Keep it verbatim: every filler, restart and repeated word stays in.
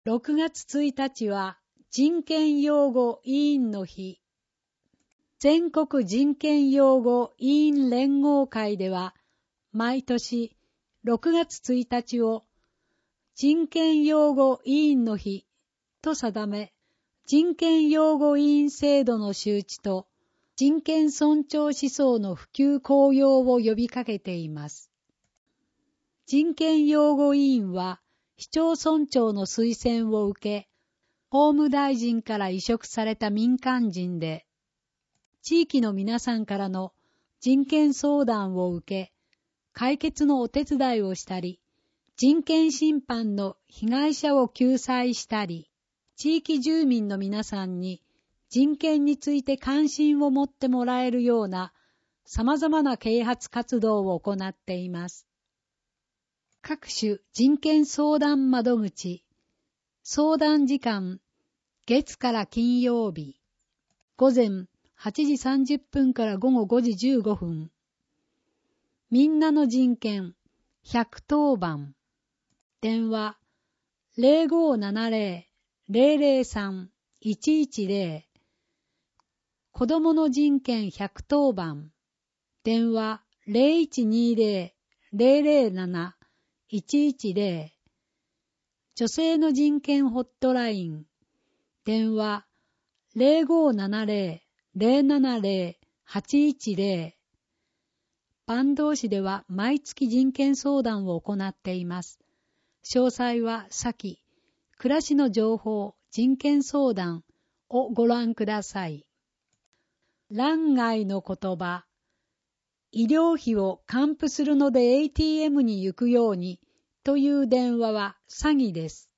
ろくがつついたちは人権擁護委員の日。全国人権擁護委員連合会では、毎年ろくがつついたちを人権擁護委員の日と定め、人権擁護委員制度の周知と人権尊重思想の普及効用を呼びかけています。人権擁護委員は市町村長の推薦を受け、法務大臣から委嘱された民間人で、地域の皆さんからの人権相談を受け、解決のお手伝いをしたり、人権侵犯の被害者を救済したり、地域住民の皆さんに人権について関心を持ってもらえるような様々な啓発活動を行っています。各種人権相談窓口、相談時間、月から金曜日、午前はちじさんじゅっぷんから午後ごじじゅうごふん。みんなの人権ひゃくとおばん。電話ゼロごーななゼロ ゼロゼロさん いちいちゼロ。子どもの人権ひゃくとおばん。電話ゼロいちにゼロ ゼロゼロなな いちいちゼロ。女性の人権ホットライン。電話ゼロごーななゼロ ゼロななゼロ はちいちゼロ。坂東市では毎月人権相談を行っています。詳細は先、暮らしの情報人権相談をご覧ください。欄外の言葉。医療費を還付するので エーティーエム に行くようにという電話は詐欺です。